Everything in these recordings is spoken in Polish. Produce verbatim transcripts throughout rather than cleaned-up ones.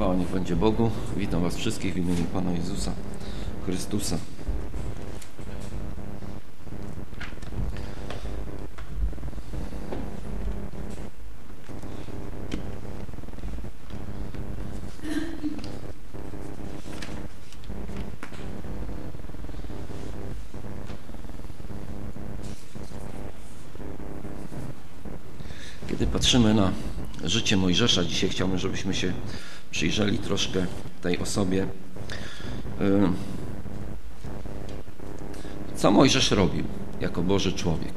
Chwała niech będzie Bogu. Witam Was wszystkich w imieniu Pana Jezusa Chrystusa. Kiedy patrzymy na życie Mojżesza, dzisiaj chciałbym, żebyśmy się przyjrzeli troszkę tej osobie. Co Mojżesz robił jako Boży człowiek?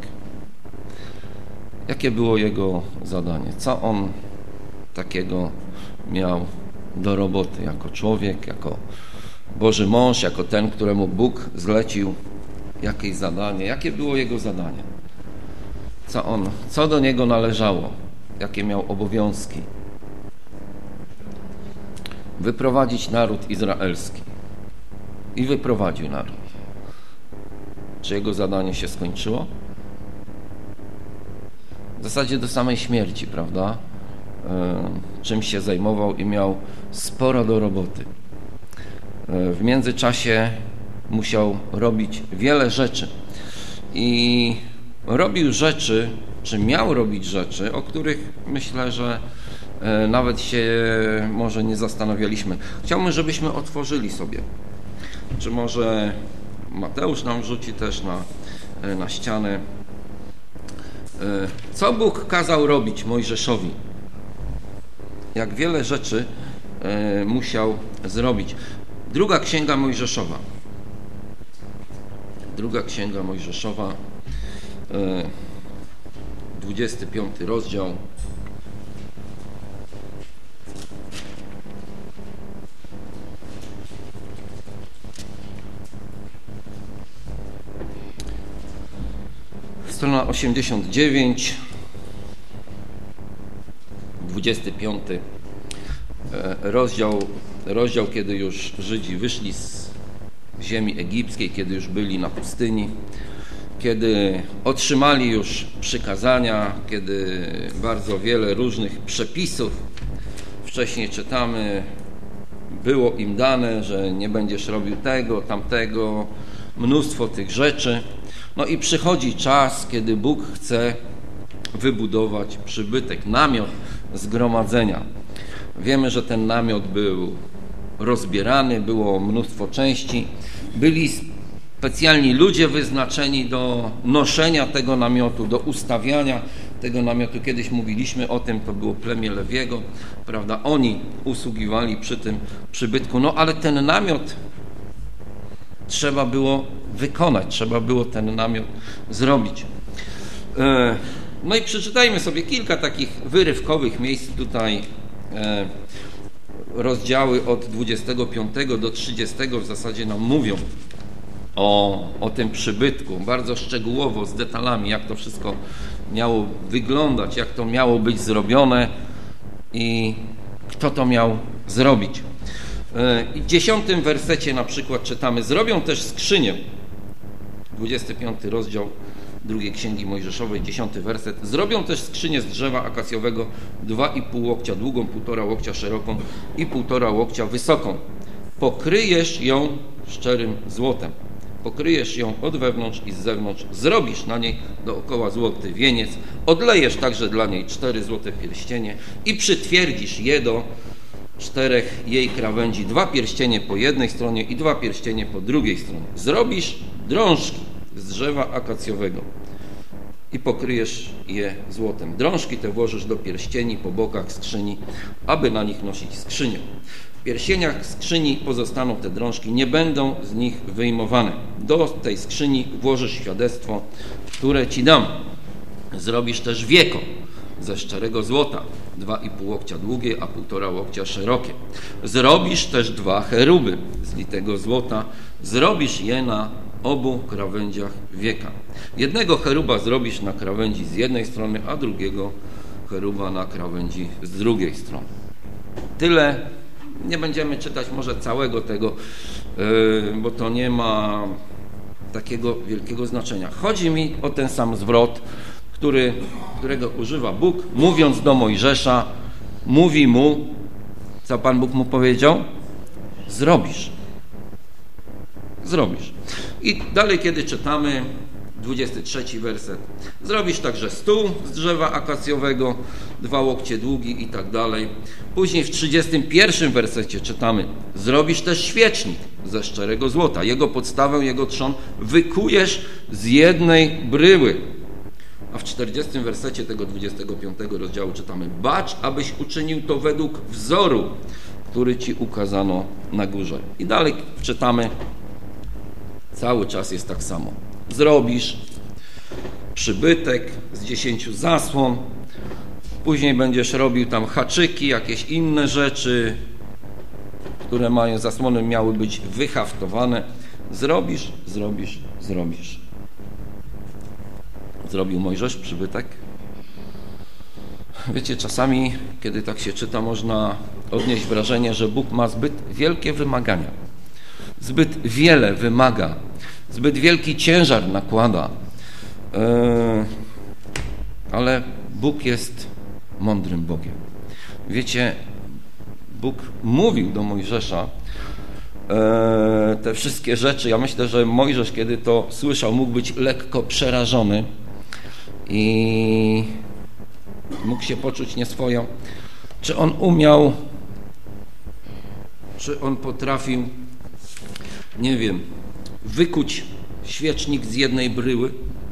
Jakie było jego zadanie? Co on takiego miał do roboty jako człowiek, jako Boży mąż, jako ten, któremu Bóg zlecił jakieś zadanie? Jakie było jego zadanie? Co on, co do niego należało? Jakie miał obowiązki? Wyprowadzić naród izraelski. I wyprowadził naród. Czy jego zadanie się skończyło? W zasadzie do samej śmierci, prawda? Czym się zajmował i miał sporo do roboty. W międzyczasie musiał robić wiele rzeczy. I robił rzeczy, czy miał robić rzeczy, o których myślę, że nawet się może nie zastanawialiśmy. Chciałbym, żebyśmy otworzyli sobie. Czy może Mateusz nam rzuci też na, na ścianę. Co Bóg kazał robić Mojżeszowi? Jak wiele rzeczy musiał zrobić. Druga Księga Mojżeszowa. Druga Księga Mojżeszowa, dwudziesty piąty rozdział. Strona osiemdziesiąt dziewięć, dwudziesty piąty rozdział, rozdział, kiedy już Żydzi wyszli z ziemi egipskiej, kiedy już byli na pustyni, kiedy otrzymali już przykazania, kiedy bardzo wiele różnych przepisów, wcześniej czytamy, było im dane, że nie będziesz robił tego, tamtego, mnóstwo tych rzeczy. No i przychodzi czas, kiedy Bóg chce wybudować przybytek, namiot zgromadzenia. Wiemy, że ten namiot był rozbierany, było mnóstwo części. Byli specjalni ludzie wyznaczeni do noszenia tego namiotu, do ustawiania tego namiotu. Kiedyś mówiliśmy o tym, to było plemię Lewiego, prawda? Oni usługiwali przy tym przybytku. No ale ten namiot trzeba było wykonać, trzeba było ten namiot zrobić. No i przeczytajmy sobie kilka takich wyrywkowych miejsc tutaj. Rozdziały od dwudziestego piątego do trzydziestego w zasadzie nam mówią o, o tym przybytku, bardzo szczegółowo, z detalami, jak to wszystko miało wyglądać, jak to miało być zrobione i kto to miał zrobić. I w dziesiątym wersecie na przykład czytamy: zrobią też skrzynię, dwudziesty piąty rozdział drugiej Księgi Mojżeszowej, dziesiąty werset. Zrobią też skrzynię z drzewa akacjowego, dwa i pół łokcia długą, półtora łokcia szeroką i półtora łokcia wysoką. Pokryjesz ją szczerym złotem. Pokryjesz ją od wewnątrz i z zewnątrz. Zrobisz na niej dookoła złoty wieniec. Odlejesz także dla niej cztery złote pierścienie i przytwierdzisz je do czterech jej krawędzi. Dwa pierścienie po jednej stronie i dwa pierścienie po drugiej stronie. Zrobisz drążki z drzewa akacjowego i pokryjesz je złotem. Drążki te włożysz do pierścieni po bokach skrzyni, aby na nich nosić skrzynię. W pierścieniach skrzyni pozostaną te drążki, nie będą z nich wyjmowane. Do tej skrzyni włożysz świadectwo, które ci dam. Zrobisz też wieko ze szczerego złota, dwa i pół łokcia długie, a półtora łokcia szerokie. Zrobisz też dwa cheruby z litego złota. Zrobisz je na obu krawędziach wieka. Jednego cheruba zrobisz na krawędzi z jednej strony, a drugiego cheruba na krawędzi z drugiej strony. Tyle. Nie będziemy czytać może całego tego, bo to nie ma takiego wielkiego znaczenia. Chodzi mi o ten sam zwrot, który, którego używa Bóg, mówiąc do Mojżesza, mówi mu: Co Pan Bóg mu powiedział? Zrobisz. Zrobisz. I dalej, kiedy czytamy dwudziesty trzeci werset. Zrobisz także stół z drzewa akacjowego, dwa łokcie długi i tak dalej. Później w trzydziestym pierwszym wersecie czytamy: zrobisz też świecznik ze szczerego złota. Jego podstawę, jego trzon wykujesz z jednej bryły. A w czterdziestym wersecie tego dwudziestego piątego rozdziału czytamy: bacz, abyś uczynił to według wzoru, który ci ukazano na górze. I dalej czytamy, cały czas jest tak samo. Zrobisz przybytek z dziesięciu zasłon, później będziesz robił tam haczyki, jakieś inne rzeczy, które mają zasłony, miały być wyhaftowane. Zrobisz, zrobisz, zrobisz. Zrobił Mojżesz przybytek. Wiecie, czasami, kiedy tak się czyta, można odnieść wrażenie, że Bóg ma zbyt wielkie wymagania. Zbyt wiele wymaga. Zbyt wielki ciężar nakłada. Yy, ale Bóg jest mądrym Bogiem. Wiecie, Bóg mówił do Mojżesza yy, te wszystkie rzeczy. Ja myślę, że Mojżesz, kiedy to słyszał, mógł być lekko przerażony i mógł się poczuć nieswojo. Czy on umiał, czy on potrafił, nie wiem, wykuć świecznik z jednej bryły,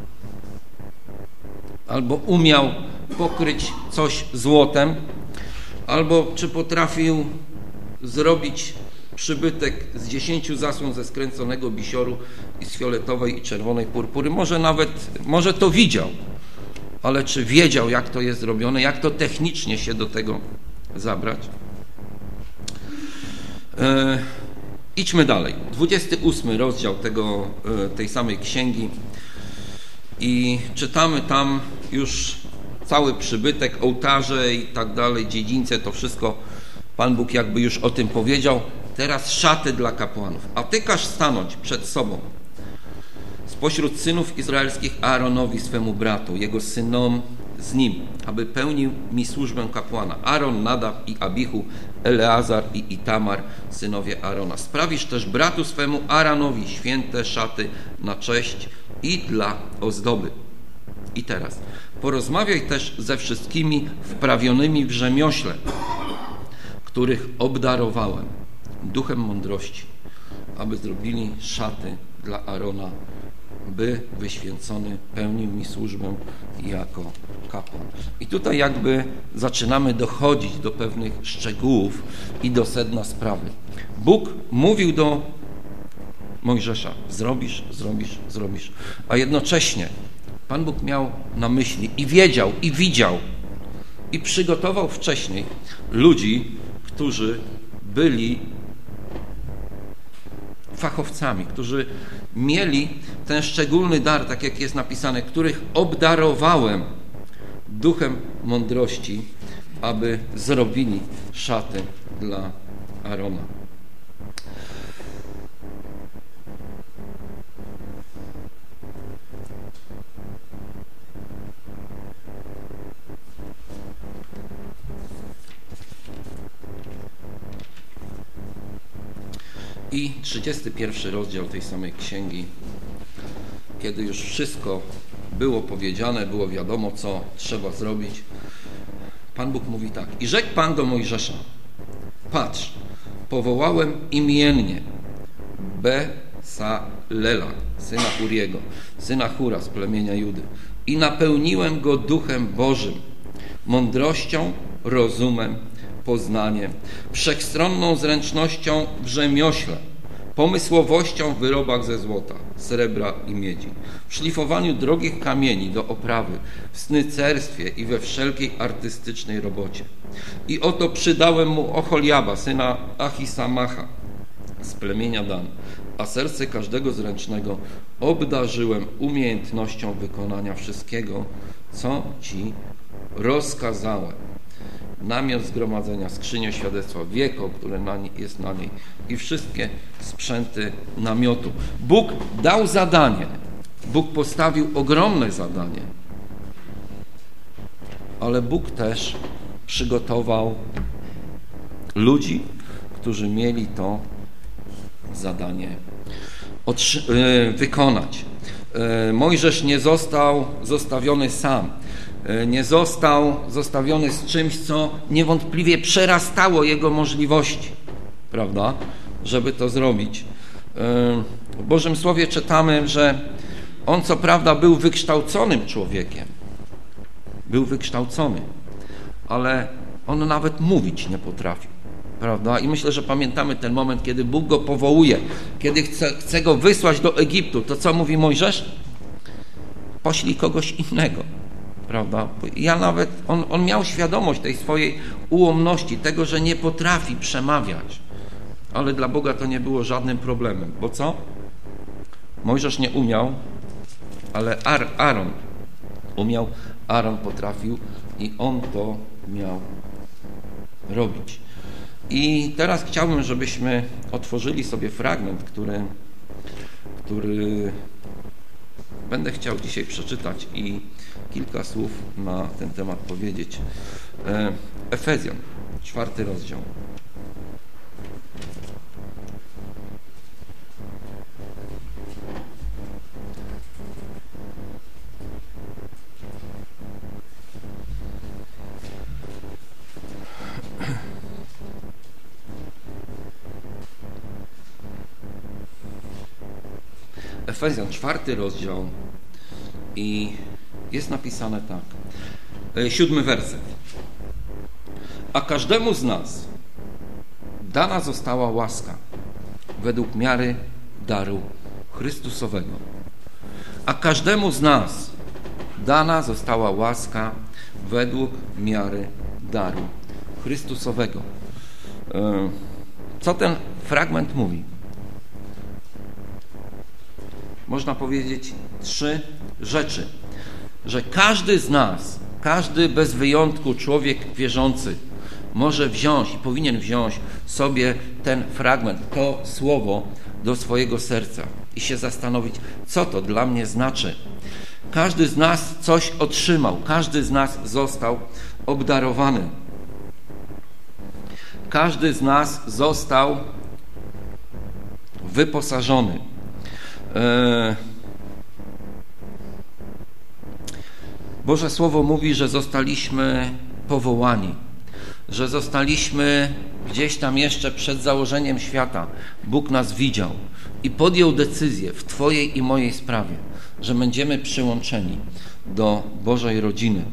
albo umiał pokryć coś złotem, albo czy potrafił zrobić przybytek z dziesięciu zasłon ze skręconego bisioru i z fioletowej i czerwonej purpury. Może nawet, może to widział, ale czy wiedział, jak to jest zrobione, jak to technicznie się do tego zabrać? E, idźmy dalej. dwudziesty ósmy rozdział tego, tej samej księgi i czytamy tam już cały przybytek, ołtarze i tak dalej, dziedzińce, to wszystko Pan Bóg jakby już o tym powiedział. Teraz szaty dla kapłanów. A ty każ stanąć przed sobą spośród synów izraelskich Aaronowi, swemu bratu, jego synom z nim, aby pełnił mi służbę kapłana. Aaron, Nadab i Abichu, Eleazar i Itamar, synowie Aarona. Sprawisz też bratu swemu Aaronowi święte szaty na cześć i dla ozdoby. I teraz porozmawiaj też ze wszystkimi wprawionymi w rzemiośle, których obdarowałem duchem mądrości, aby zrobili szaty dla Aarona, by wyświęcony pełnił mi służbę jako kapłan. I tutaj jakby zaczynamy dochodzić do pewnych szczegółów i do sedna sprawy. Bóg mówił do Mojżesza: zrobisz, zrobisz, zrobisz. A jednocześnie Pan Bóg miał na myśli i wiedział, i widział, i przygotował wcześniej ludzi, którzy byli fachowcami, którzy mieli ten szczególny dar, tak jak jest napisane, których obdarowałem duchem mądrości, aby zrobili szaty dla Aarona. I trzydziesty pierwszy rozdział tej samej księgi, kiedy już wszystko było powiedziane, było wiadomo, co trzeba zrobić, Pan Bóg mówi tak: i rzekł Pan do Mojżesza: patrz, powołałem imiennie Besalela, syna Uriego, syna Hura z plemienia Judy, i napełniłem go duchem Bożym, mądrością, rozumem, poznaniem, wszechstronną zręcznością w rzemiośle, pomysłowością w wyrobach ze złota, srebra i miedzi, w szlifowaniu drogich kamieni do oprawy, w snycerstwie i we wszelkiej artystycznej robocie. I oto przydałem mu Oholiaba, syna Achisamacha z plemienia Dan, a serce każdego zręcznego obdarzyłem umiejętnością wykonania wszystkiego, co ci rozkazałem. Namiot zgromadzenia, skrzynię świadectwa, wieko, które na nie, jest na niej, i wszystkie sprzęty namiotu. Bóg dał zadanie. Bóg postawił ogromne zadanie. Ale Bóg też przygotował ludzi, którzy mieli to zadanie wykonać. Mojżesz nie został zostawiony sam. Nie został zostawiony z czymś, co niewątpliwie przerastało jego możliwości, prawda, żeby to zrobić. W Bożym Słowie czytamy, że on co prawda był wykształconym człowiekiem, był wykształcony, ale on nawet mówić nie potrafił, prawda? I myślę, że pamiętamy ten moment, kiedy Bóg go powołuje, kiedy chce, chce go wysłać do Egiptu. To co mówi Mojżesz? Poślij kogoś innego, prawda? Ja nawet, on, on miał świadomość tej swojej ułomności, tego, że nie potrafi przemawiać, ale dla Boga to nie było żadnym problemem, bo co? Mojżesz nie umiał, ale Ar- Aaron umiał, Aaron potrafił i on to miał robić. I teraz chciałbym, żebyśmy otworzyli sobie fragment, który, który będę chciał dzisiaj przeczytać i kilka słów na ten temat powiedzieć. Efezjan, czwarty rozdział. Efezjan, czwarty rozdział i jest napisane tak. Siódmy werset. A każdemu z nas dana została łaska według miary daru Chrystusowego. A każdemu z nas dana została łaska według miary daru Chrystusowego. Co ten fragment mówi? Można powiedzieć trzy rzeczy. Że każdy z nas, każdy bez wyjątku człowiek wierzący może wziąć i powinien wziąć sobie ten fragment, to słowo do swojego serca i się zastanowić, co to dla mnie znaczy. Każdy z nas coś otrzymał, każdy z nas został obdarowany. Każdy z nas został wyposażony. Boże Słowo mówi, że zostaliśmy powołani, że zostaliśmy gdzieś tam jeszcze przed założeniem świata. Bóg nas widział i podjął decyzję w Twojej i mojej sprawie, że będziemy przyłączeni do Bożej rodziny.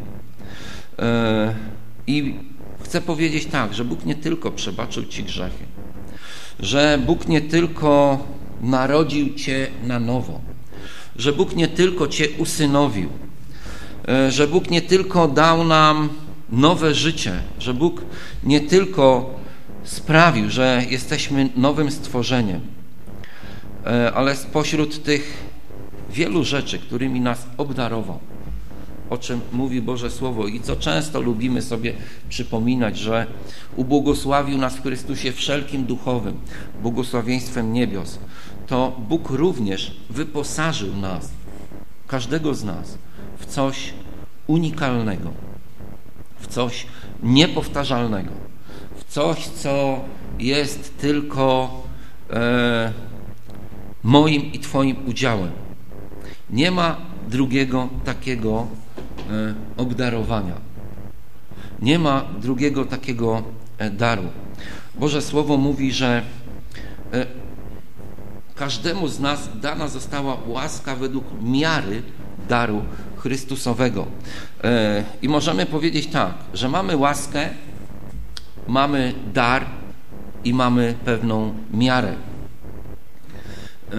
I chcę powiedzieć tak, że Bóg nie tylko przebaczył Ci grzechy, że Bóg nie tylko narodził Cię na nowo, że Bóg nie tylko Cię usynowił, że Bóg nie tylko dał nam nowe życie, że Bóg nie tylko sprawił, że jesteśmy nowym stworzeniem, ale spośród tych wielu rzeczy, którymi nas obdarował, o czym mówi Boże Słowo i co często lubimy sobie przypominać, że ubłogosławił nas w Chrystusie wszelkim duchowym, błogosławieństwem niebios, to Bóg również wyposażył nas, każdego z nas, w coś unikalnego, w coś niepowtarzalnego, w coś, co jest tylko e, moim i Twoim udziałem. Nie ma drugiego takiego e, obdarowania. Nie ma drugiego takiego e, daru. Boże Słowo mówi, że e, każdemu z nas dana została łaska według miary daru Chrystusowego. E, I możemy powiedzieć tak, że mamy łaskę, mamy dar i mamy pewną miarę. E,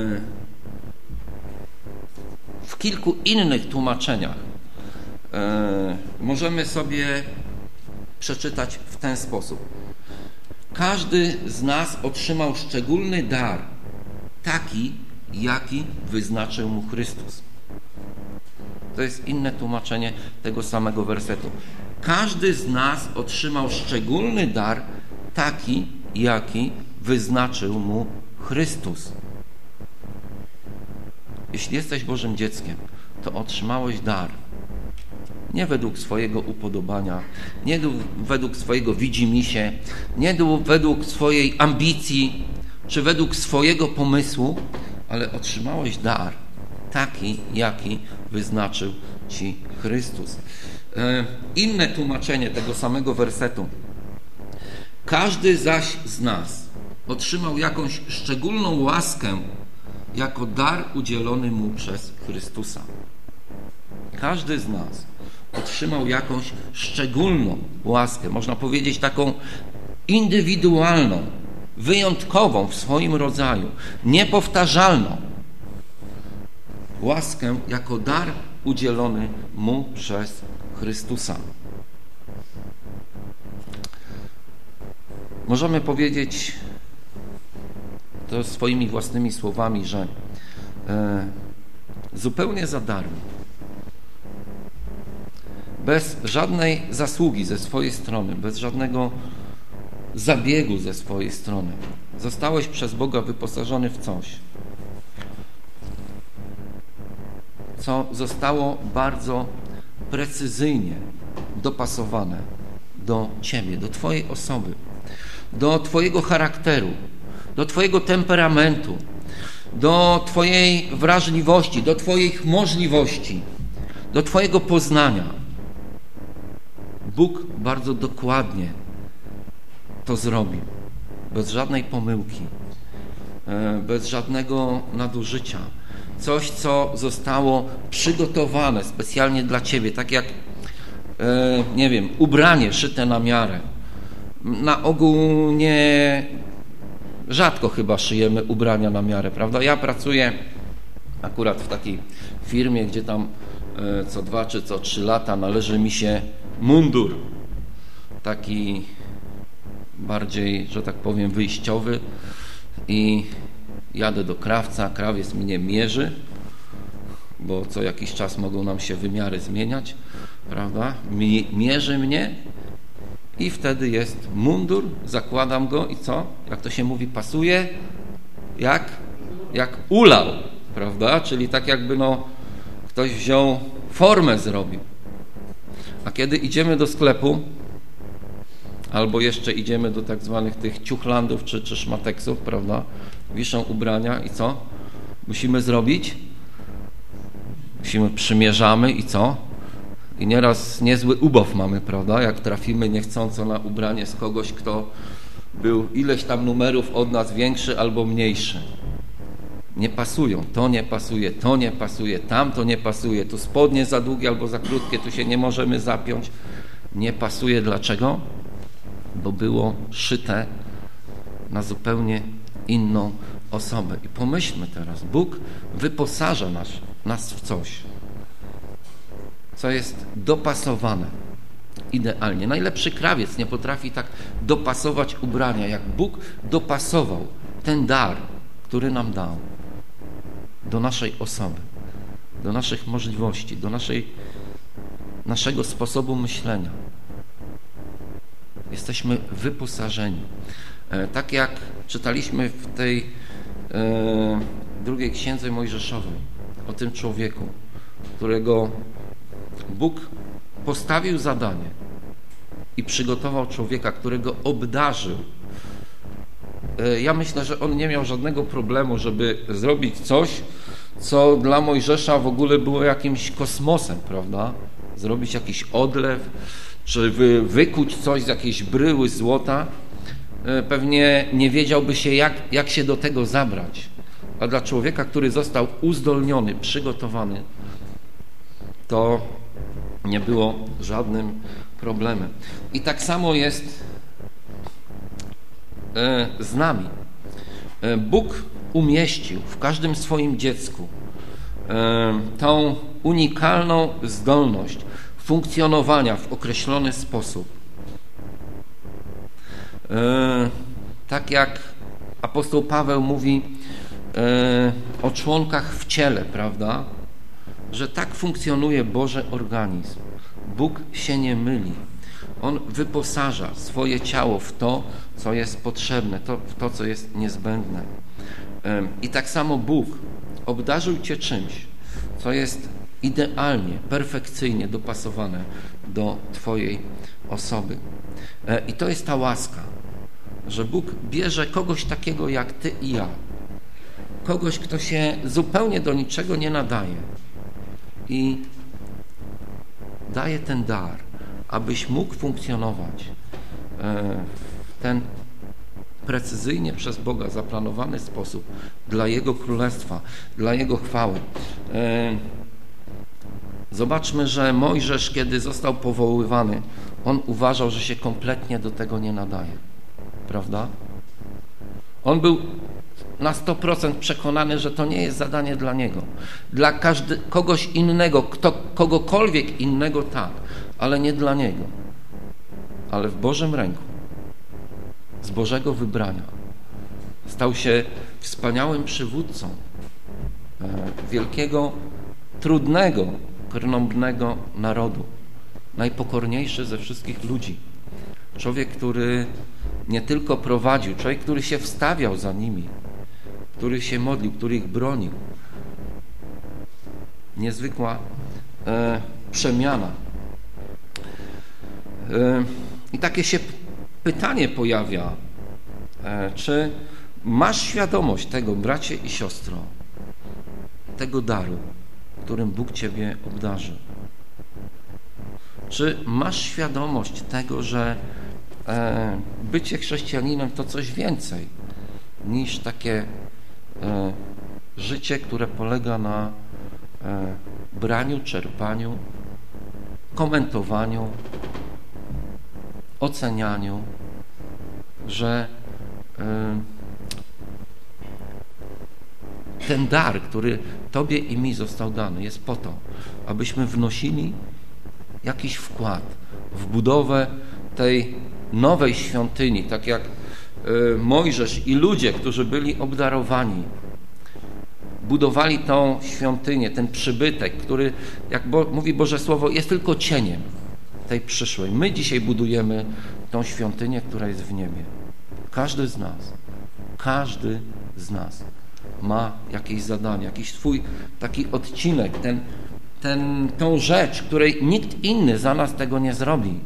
w kilku innych tłumaczeniach e, możemy sobie przeczytać w ten sposób. Każdy z nas otrzymał szczególny dar, taki, jaki wyznaczył mu Chrystus. To jest inne tłumaczenie tego samego wersetu. Każdy z nas otrzymał szczególny dar, taki, jaki wyznaczył mu Chrystus. Jeśli jesteś Bożym dzieckiem, to otrzymałeś dar. nie według swojego upodobania, nie według swojego widzimisię, nie według swojej ambicji, czy według swojego pomysłu, ale otrzymałeś dar taki, jaki wyznaczył Ci Chrystus. Inne tłumaczenie tego samego wersetu. Każdy zaś z nas otrzymał jakąś szczególną łaskę jako dar udzielony mu przez Chrystusa. Każdy z nas otrzymał jakąś szczególną łaskę, można powiedzieć taką indywidualną, wyjątkową w swoim rodzaju, niepowtarzalną łaskę jako dar udzielony mu przez Chrystusa. Możemy powiedzieć to swoimi własnymi słowami, że e, zupełnie za darmo, bez żadnej zasługi ze swojej strony, bez żadnego zabiegu ze swojej strony, zostałeś przez Boga wyposażony w coś, co zostało bardzo precyzyjnie dopasowane do Ciebie, do Twojej osoby, do Twojego charakteru, do Twojego temperamentu, do Twojej wrażliwości, do Twoich możliwości, do Twojego poznania. Bóg bardzo dokładnie to zrobił, bez żadnej pomyłki, bez żadnego nadużycia. Coś, co zostało przygotowane specjalnie dla Ciebie, tak jak, nie wiem, ubranie szyte na miarę. Na ogół nie, rzadko chyba szyjemy ubrania na miarę, prawda? Ja pracuję akurat w takiej firmie, gdzie tam co dwa czy co trzy lata należy mi się mundur, taki bardziej, że tak powiem, wyjściowy, i jadę do krawca, krawiec mnie mierzy, bo co jakiś czas mogą nam się wymiary zmieniać, prawda? Mierzy mnie i wtedy jest mundur, zakładam go i co? Jak to się mówi, pasuje jak? Jak ulał, prawda? Czyli tak jakby no ktoś wziął, formę zrobił. A kiedy idziemy do sklepu, albo jeszcze idziemy do tak zwanych tych ciuchlandów czy, czy szmateksów, prawda? Wiszą ubrania i co? Musimy zrobić? Musimy, przymierzamy i co? I nieraz niezły ubaw mamy, prawda? Jak trafimy niechcąco na ubranie z kogoś, kto był ileś tam numerów od nas większy albo mniejszy. Nie pasują, to nie pasuje, to nie pasuje, tamto nie pasuje, tu spodnie za długie albo za krótkie, tu się nie możemy zapiąć. Nie pasuje. Dlaczego? Bo było szyte na zupełnie inną osobę. I pomyślmy teraz, Bóg wyposaża nas, nas w coś, co jest dopasowane idealnie. Najlepszy krawiec nie potrafi tak dopasować ubrania, jak Bóg dopasował ten dar, który nam dał, do naszej osoby, do naszych możliwości, do naszej, naszego sposobu myślenia. Jesteśmy wyposażeni. E, tak jak czytaliśmy w tej e, drugiej księdze Mojżeszowej o tym człowieku, którego Bóg postawił zadanie i przygotował człowieka, którego obdarzył. E, ja myślę, że on nie miał żadnego problemu, żeby zrobić coś, co dla Mojżesza w ogóle było jakimś kosmosem, prawda? Zrobić jakiś odlew, czy wy, wykuć coś z jakiejś bryły złota. Pewnie nie wiedziałby się, jak, jak się do tego zabrać. A dla człowieka, który został uzdolniony, przygotowany, to nie było żadnym problemem. I tak samo jest z nami. Bóg umieścił w każdym swoim dziecku tą unikalną zdolność funkcjonowania w określony sposób. Tak jak apostoł Paweł mówi o członkach w ciele, prawda? Że tak funkcjonuje Boży organizm. Bóg się nie myli. On wyposaża swoje ciało w to, co jest potrzebne, to, w to, co jest niezbędne. I tak samo Bóg obdarzył Cię czymś, co jest idealnie, perfekcyjnie dopasowane do Twojej osoby. I to jest ta łaska, że Bóg bierze kogoś takiego jak Ty i ja, kogoś, kto się zupełnie do niczego nie nadaje i daje ten dar, abyś mógł funkcjonować w ten precyzyjnie przez Boga zaplanowany sposób dla Jego Królestwa, dla Jego chwały. Zobaczmy, że Mojżesz, kiedy został powoływany, on uważał, że się kompletnie do tego nie nadaje. Prawda? On był na sto procent przekonany, że to nie jest zadanie dla niego. Dla każdy, kogoś innego, kto, kogokolwiek innego tak, ale nie dla niego. Ale w Bożym ręku, z Bożego wybrania, stał się wspaniałym przywódcą wielkiego, trudnego, krnąbrnego narodu. Najpokorniejszy ze wszystkich ludzi. Człowiek, który nie tylko prowadził, człowiek, który się wstawiał za nimi, który się modlił, który ich bronił. Niezwykła e, przemiana. E, I takie się pytanie pojawia, e, czy masz świadomość tego, bracie i siostro, tego daru, którym Bóg Ciebie obdarzył? Czy masz świadomość tego, że e, bycie chrześcijaninem to coś więcej niż takie e, życie, które polega na e, braniu, czerpaniu, komentowaniu, ocenianiu, że e, ten dar, który Tobie i mi został dany, jest po to, abyśmy wnosili jakiś wkład w budowę tej nowej świątyni, tak jak Mojżesz i ludzie, którzy byli obdarowani, budowali tą świątynię, ten przybytek, który, jak Bo, mówi Boże Słowo, jest tylko cieniem tej przyszłej. My dzisiaj budujemy tą świątynię, która jest w niebie. Każdy z nas, każdy z nas ma jakieś zadanie, jakiś swój taki odcinek, ten Ten, tą rzecz, której nikt inny za nas tego nie zrobi.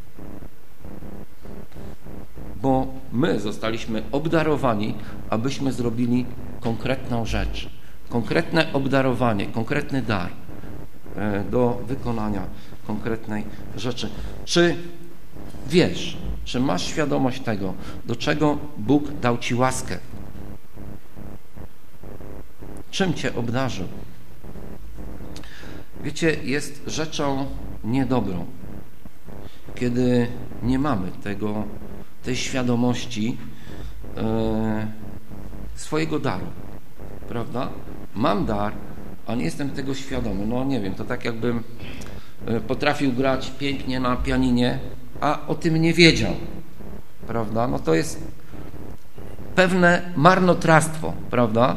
Bo my zostaliśmy obdarowani, abyśmy zrobili konkretną rzecz, konkretne obdarowanie, konkretny dar do wykonania konkretnej rzeczy. Czy wiesz, czy masz świadomość tego, do czego Bóg dał Ci łaskę? Czym Cię obdarzył? Wiecie, jest rzeczą niedobrą, kiedy nie mamy tego, tej świadomości e, swojego daru, prawda? Mam dar, a nie jestem tego świadomy. No nie wiem, to tak jakbym potrafił grać pięknie na pianinie, a o tym nie wiedział, prawda? No to jest pewne marnotrawstwo, prawda?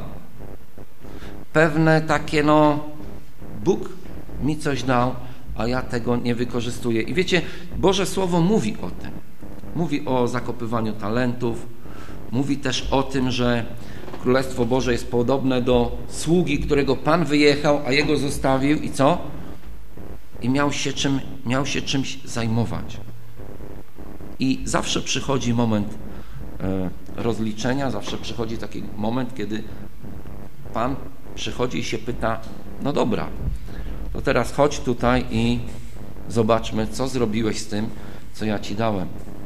Pewne takie, no Bóg mi coś dał, a ja tego nie wykorzystuję. I wiecie, Boże Słowo mówi o tym. Mówi o zakopywaniu talentów. Mówi też o tym, że Królestwo Boże jest podobne do sługi, którego Pan wyjechał, a jego zostawił i co? I miał się, czym, miał się czymś zajmować. I zawsze przychodzi moment e, rozliczenia, zawsze przychodzi taki moment, kiedy Pan przychodzi i się pyta, no dobra, to teraz chodź tutaj i zobaczmy, co zrobiłeś z tym, co ja Ci dałem.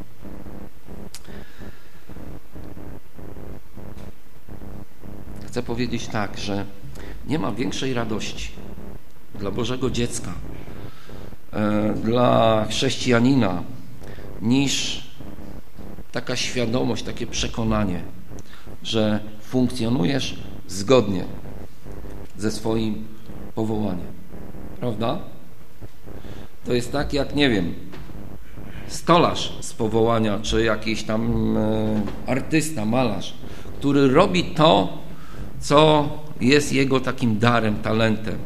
Chcę powiedzieć tak, że nie ma większej radości dla Bożego dziecka, dla chrześcijanina, niż taka świadomość, takie przekonanie, że funkcjonujesz zgodnie ze swoim powołaniem. Prawda? To jest tak jak, nie wiem, stolarz z powołania, czy jakiś tam e, artysta, malarz, który robi to, co jest jego takim darem, talentem.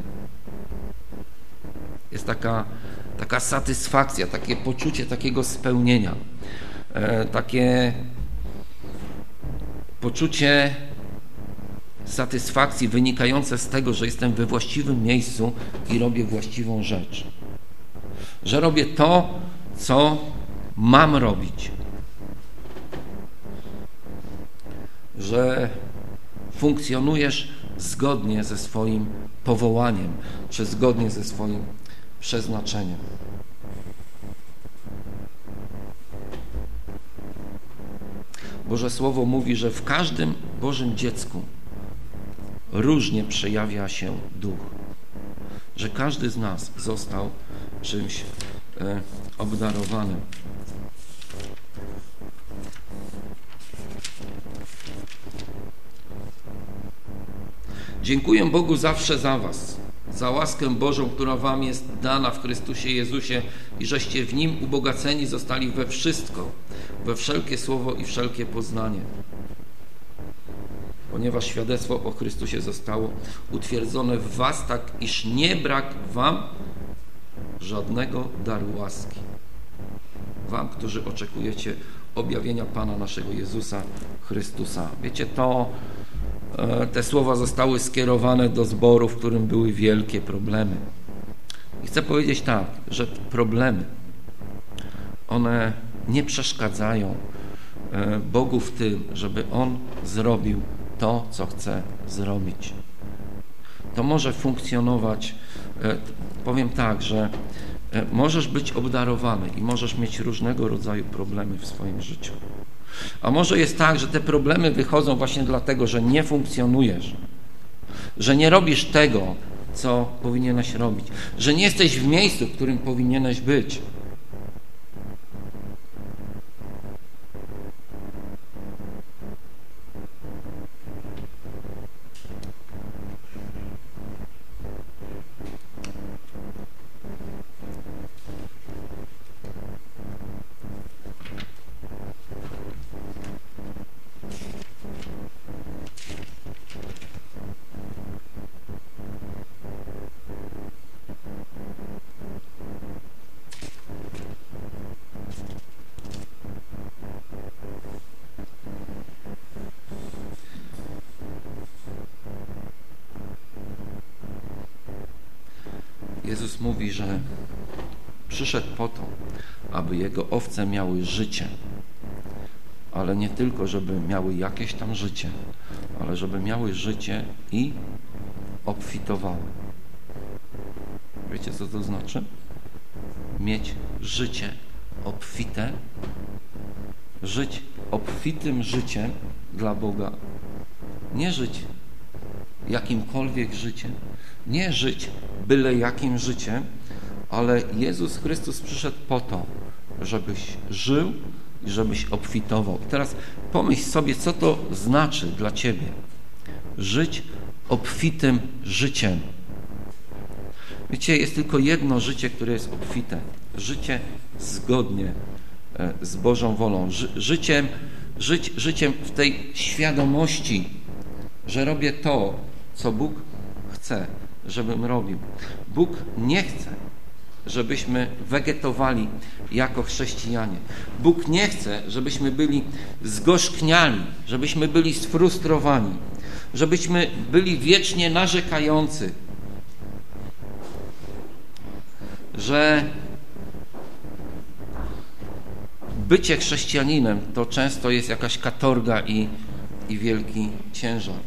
Jest taka, taka satysfakcja, takie poczucie takiego spełnienia, e, takie poczucie satysfakcji wynikające z tego, że jestem we właściwym miejscu i robię właściwą rzecz. Że robię to, co mam robić. Że funkcjonujesz zgodnie ze swoim powołaniem, czy zgodnie ze swoim przeznaczeniem. Boże Słowo mówi, że w każdym Bożym dziecku różnie przejawia się Duch. Że każdy z nas został czymś e, obdarowanym. Dziękuję Bogu zawsze za was, za łaskę Bożą, która wam jest dana w Chrystusie Jezusie i żeście w Nim ubogaceni zostali we wszystko, we wszelkie słowo i wszelkie poznanie. Ponieważ świadectwo o Chrystusie zostało utwierdzone w was, tak iż nie brak wam żadnego daru łaski. Wam, którzy oczekujecie objawienia Pana naszego Jezusa Chrystusa. Wiecie, to te słowa zostały skierowane do zboru, w którym były wielkie problemy. I chcę powiedzieć tak, że problemy, one nie przeszkadzają Bogu w tym, żeby On zrobił to, co chce zrobić. To może funkcjonować, powiem tak, że możesz być obdarowany i możesz mieć różnego rodzaju problemy w swoim życiu. A może jest tak, że te problemy wychodzą właśnie dlatego, że nie funkcjonujesz, że nie robisz tego, co powinieneś robić, że nie jesteś w miejscu, w którym powinieneś być. Jezus mówi, że przyszedł po to, aby Jego owce miały życie, ale nie tylko, żeby miały jakieś tam życie, ale żeby miały życie i obfitowały. Wiecie, co to znaczy? Mieć życie obfite, żyć obfitym życiem dla Boga. Nie żyć jakimkolwiek życiem, nie żyć byle jakim życiem, ale Jezus Chrystus przyszedł po to, żebyś żył i żebyś obfitował. I teraz pomyśl sobie, co to znaczy dla ciebie żyć obfitym życiem. Wiecie, jest tylko jedno życie, które jest obfite. Życie zgodnie z Bożą wolą. Ży, życiem, żyć, życiem w tej świadomości, że robię to, co Bóg chce, żebym robił. Bóg nie chce, żebyśmy wegetowali jako chrześcijanie. Bóg nie chce, żebyśmy byli zgorzkniali, żebyśmy byli sfrustrowani, żebyśmy byli wiecznie narzekający, że bycie chrześcijaninem to często jest jakaś katorga i, i wielki ciężar.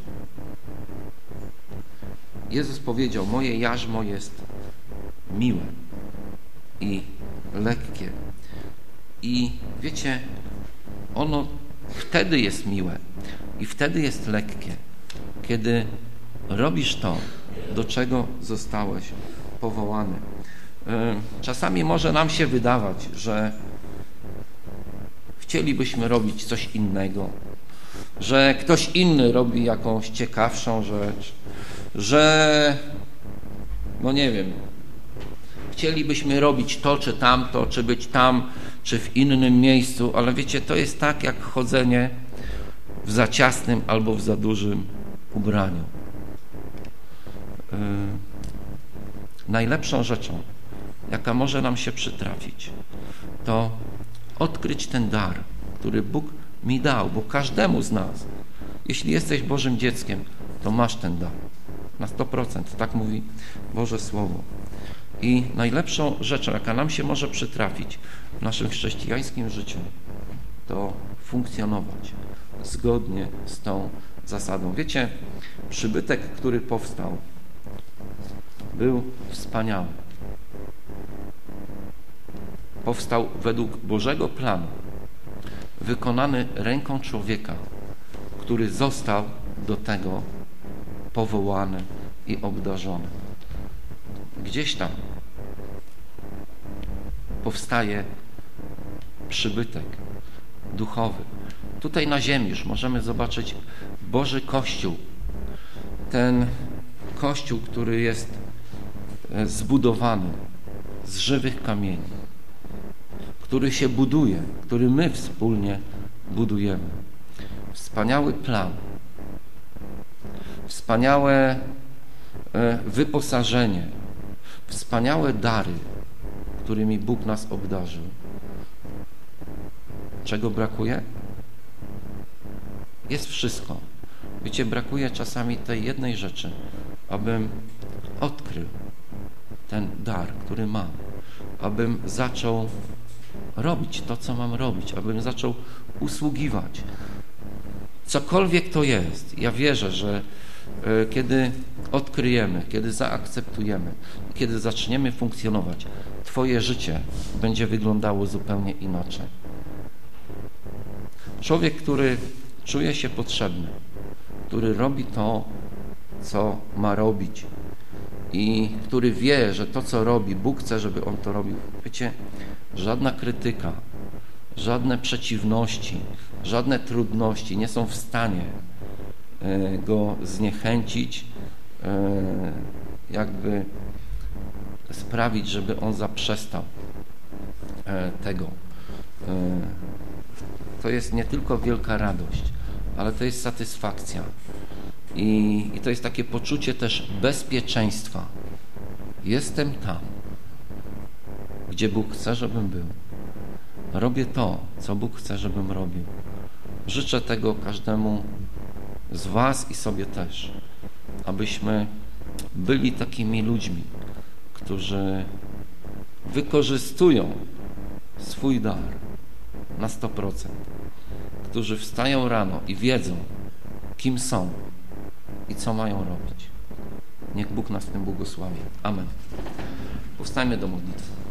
Jezus powiedział, moje jarzmo jest miłe i lekkie. I wiecie, ono wtedy jest miłe i wtedy jest lekkie, kiedy robisz to, do czego zostałeś powołany. Czasami może nam się wydawać, że chcielibyśmy robić coś innego, że ktoś inny robi jakąś ciekawszą rzecz, że no nie wiem, chcielibyśmy robić to czy tamto, czy być tam, czy w innym miejscu, ale wiecie, to jest tak jak chodzenie w za ciasnym albo w za dużym ubraniu. Yy, najlepszą rzeczą, jaka może nam się przytrafić, to odkryć ten dar, który Bóg mi dał, bo każdemu z nas, jeśli jesteś Bożym dzieckiem, to masz ten dar. Na sto procent. Tak mówi Boże Słowo. I najlepszą rzeczą, jaka nam się może przytrafić w naszym chrześcijańskim życiu, to funkcjonować zgodnie z tą zasadą. Wiecie, przybytek, który powstał, był wspaniały. Powstał według Bożego planu, wykonany ręką człowieka, który został do tego powołany i obdarzony. Gdzieś tam powstaje przybytek duchowy. Tutaj na ziemi już możemy zobaczyć Boży Kościół. Ten Kościół, który jest zbudowany z żywych kamieni, który się buduje, który my wspólnie budujemy. Wspaniały plan, wspaniałe wyposażenie, wspaniałe dary, którymi Bóg nas obdarzył. Czego brakuje? Jest wszystko. Wiecie, brakuje czasami tej jednej rzeczy, abym odkrył ten dar, który mam, abym zaczął robić to, co mam robić, abym zaczął usługiwać. Cokolwiek to jest, ja wierzę, że y, kiedy odkryjemy, kiedy zaakceptujemy, kiedy zaczniemy funkcjonować, Twoje życie będzie wyglądało zupełnie inaczej. Człowiek, który czuje się potrzebny, który robi to, co ma robić i który wie, że to, co robi, Bóg chce, żeby on to robił. Wiecie, żadna krytyka, żadne przeciwności, żadne trudności nie są w stanie go zniechęcić, jakby sprawić, żeby on zaprzestał tego. To jest nie tylko wielka radość, ale to jest satysfakcja. I, i to jest takie poczucie też bezpieczeństwa. Jestem tam, gdzie Bóg chce, żebym był. Robię to, co Bóg chce, żebym robił. Życzę tego każdemu z was i sobie też, abyśmy byli takimi ludźmi, którzy wykorzystują swój dar na sto procent, którzy wstają rano i wiedzą, kim są i co mają robić. Niech Bóg nas w tym błogosławi. Amen. Powstajmy do modlitwy.